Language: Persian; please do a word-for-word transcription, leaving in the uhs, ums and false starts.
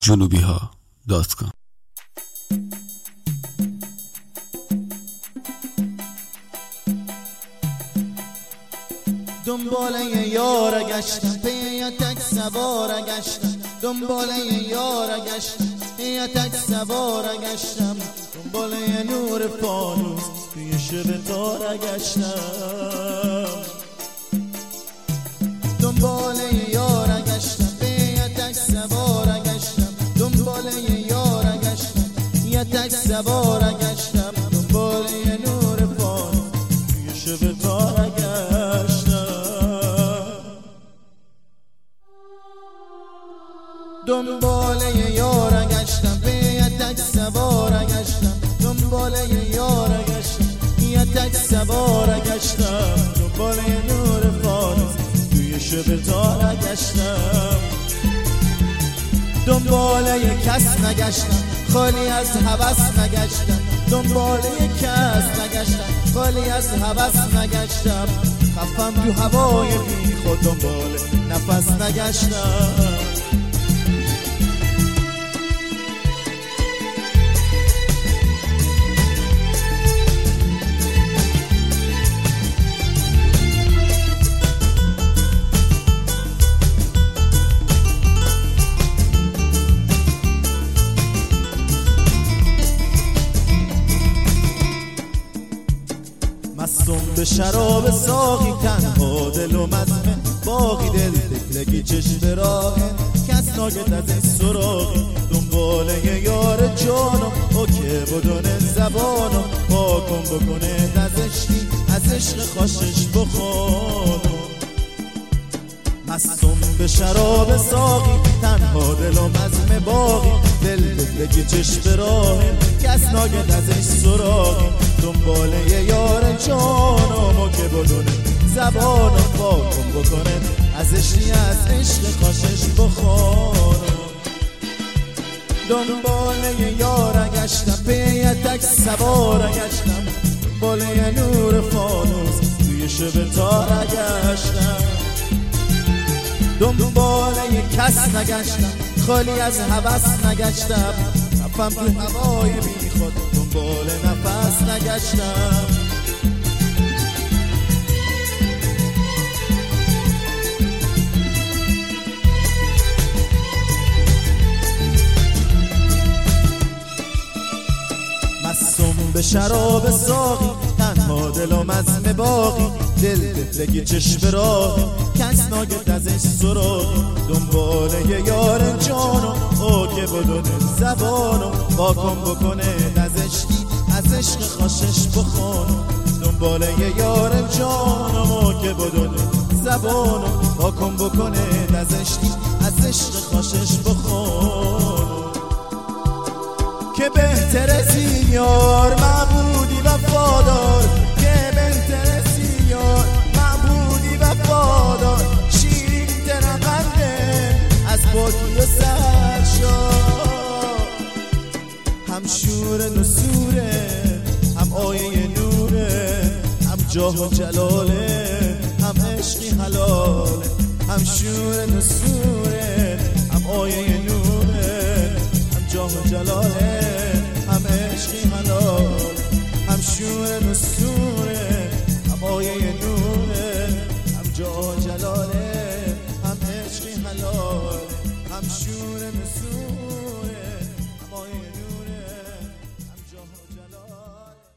جنوبی ها دات کام. دنباله یار گشتم پی یه تک سوار گشتم، دنباله یار گشتم پی یه تک سوار گشتم، دنباله نور فانوس توی شب تار گشتم، دنباله یار گشتم پی یه تک سوار گشتم، دنباله یار گشتم یه تک سوار گشتم، دنباله نور فانوس توی شب تار گشتم، دنباله یار گشتم پی یه تک سوار گشتم، دنباله یار گشتم یه تک سوار گشتم، دنباله نور فانوس توی شب تار گشتم، دنباله کس نگشتم خالی از هوس نگشتم، دنباله کس نگشتم خالی از هوس نگشتم، خفم تو هوای بی خود دنباله نفس نگشتم، مستم به شراب ساقی تنها دل و مزمه باقی دل دلگی چشم راهه کس ناگت از این سراغی، دنباله یار جانم او که بدون زبانم پاکم بکنه نزشتی از عشق خوشش بخونم، مستم به شراب ساقی تنها دل و مزمه باقی دل دلگی چشم راهه کس ناگت از این سراغی، دنباله یار جانم که بدونه زبانم پاکم بکنه ازشی از عشق خوشش بخونم، دنباله یار گشتم پی یه تک سوار گشتم، دنباله نور فانوس توی شب تار گشتم، دنباله کس نگشتم خالی از هوس نگشتم، رفتم تو هوای بی خود دنبال نفس نگشتم، مستم به شراب ساقی تنها دل و مزم باقی دل دلگی چشم راهی کس ناگت از این سراغی، دنباله یار جانم او که بدون زبانم پاکم بکنه نزشتی از عشق خوشش بخونم، دنباله یار جانم او که بدون زبانم پاکم بکنه نزشتی از عشق خوشش بخونم، که بهتر از این یار معبودی وفادار، که بهتر از این یار معبودی وفادار، شیرین ترقنده از باکی و سرشار، هم شور نسوره هم آیه نوره، هم جاه و جلاله هم عشقی حلاله، هم شور نسوره هم آیه نوره، هم جاه و جلاله هم عشقی حلال، هم شور نسوره